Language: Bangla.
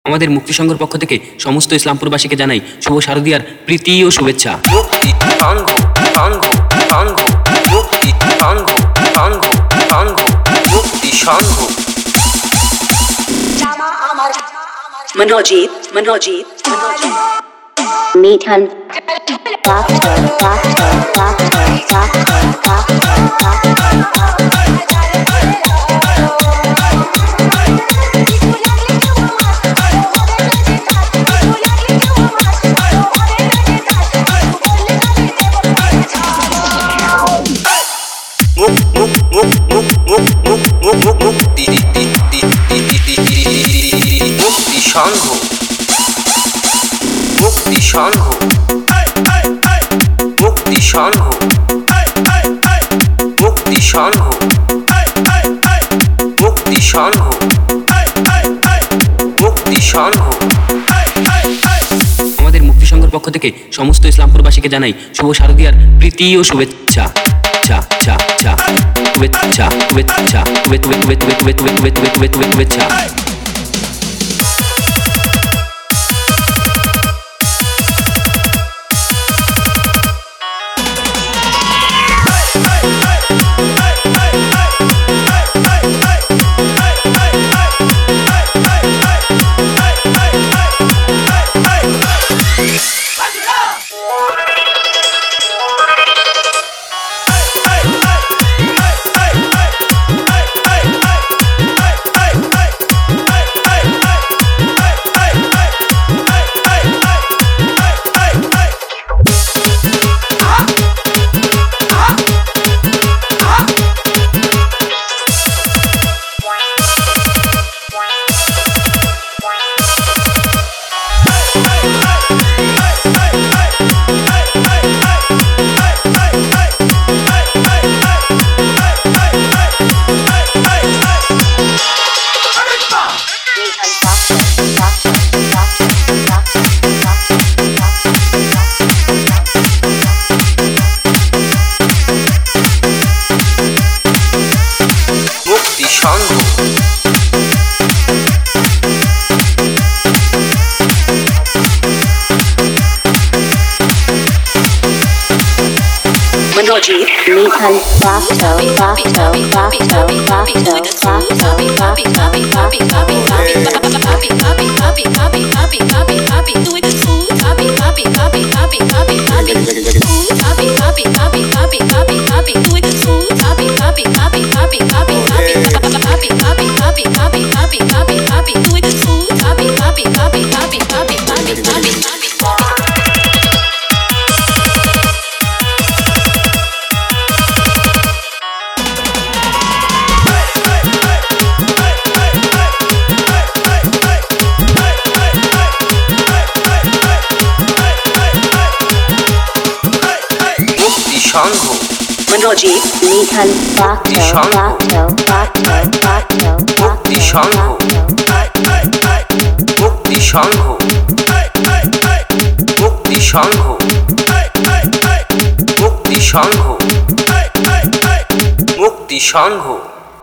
আমাদের মুক্তি সংঘের পক্ষ থেকে সমস্ত ইসলামপুরবাসীকে জানাই শুভ শারদীয়ার প্রীতি ও শুভেচ্ছা। মুক্তি সংঘ সংঘ সংঘ মুক্তি সংঘ সংঘ সংঘ মুক্তি সংঘ। मनोजीत मनोजीत मीठन মুক্তি সংঘ মুক্তি সংঘ মুক্তি সংঘ মুক্তি সংঘ মুক্তি সংঘ মুক্তি সংঘ। আমাদের মুক্তি সংঘের পক্ষ থেকে সমস্ত ইসলামপুরবাসীকে জানাই শুভ শারদীয়ার প্রীতি ও শুভেচ্ছা। চা চা চা শুভেচ্ছা শুভেচ্ছা শুভেচ্ছা। मनोजीत मीठन मनोजीत मीठन মুক্তি সংঘ মুক্তি সংঘ মুক্তি সংঘ মুক্তি সংঘ মুক্তি সংঘ মুক্তি সংঘ।